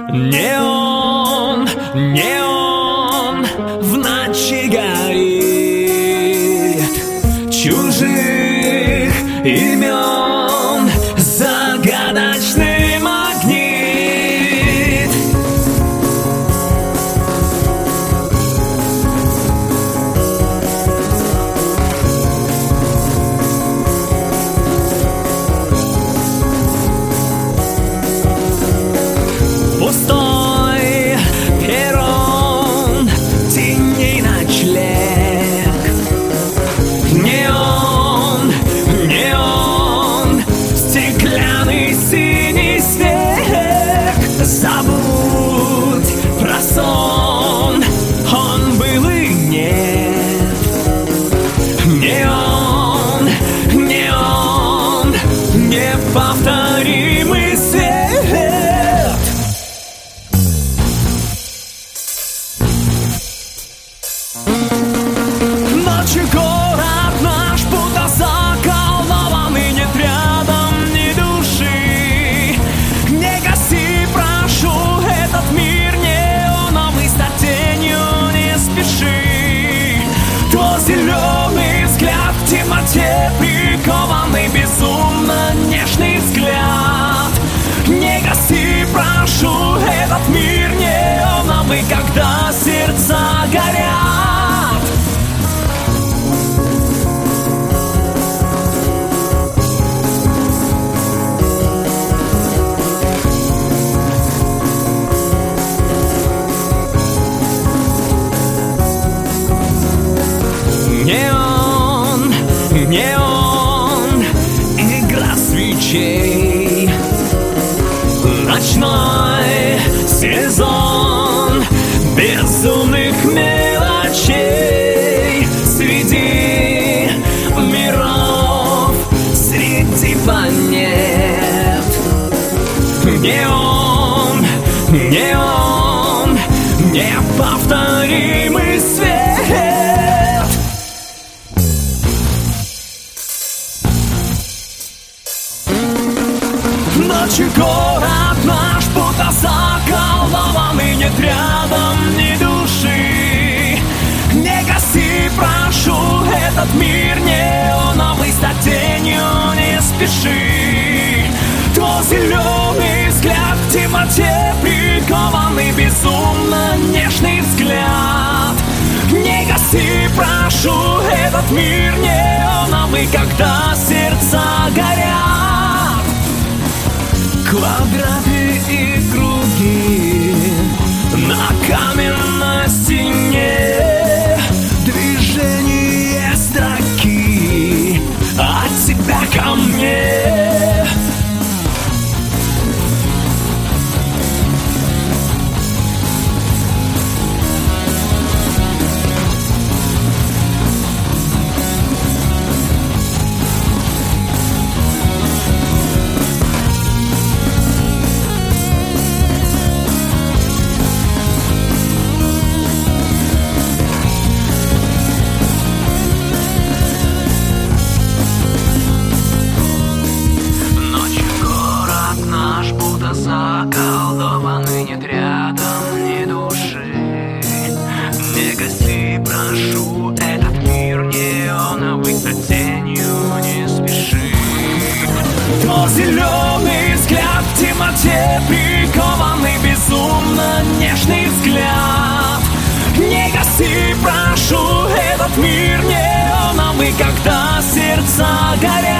Неон, неон в ночи горит, чужих имен загадочный магнит. Пустой перрон, теней ночлег. Неон, неон, стеклянный синий снег. Забудь про сон, он был и нет. Неон, неон, неповторимый свет. Ночью город наш будто заколдованный, нет рядом ни души. Не гаси, прошу, этот мир неоновый, стать тенью не спеши. Твой зеленый взгляд в темноте прикованный, безумно нежный взгляд. Не гаси, прошу, этот мир неоновый, когда сердца горят. Неон, неон, игра свечей. Ночной сезон безумных мелочей. Среди миров, среди планет. Неон, неон, неповторимый свет. Ночью город наш будто заколдованный, нет рядом ни души. Не гаси, прошу, этот мир неоновый, стать тенью не спеши. Твой зеленый взгляд в темноте прикованный, безумно нежный взгляд. Не гаси, прошу, этот мир неоновый, когда сердца горят. Квадраты и круги на каменной стене. Движение строки от тебя ко мне. Заколдованный, нет рядом ни души. Не гаси, прошу, этот мир неоновый, стать тенью не спеши. Твой зеленый взгляд в темноте прикованный, безумно нежный взгляд. Не гаси, прошу, этот мир неоновый, когда сердца горят.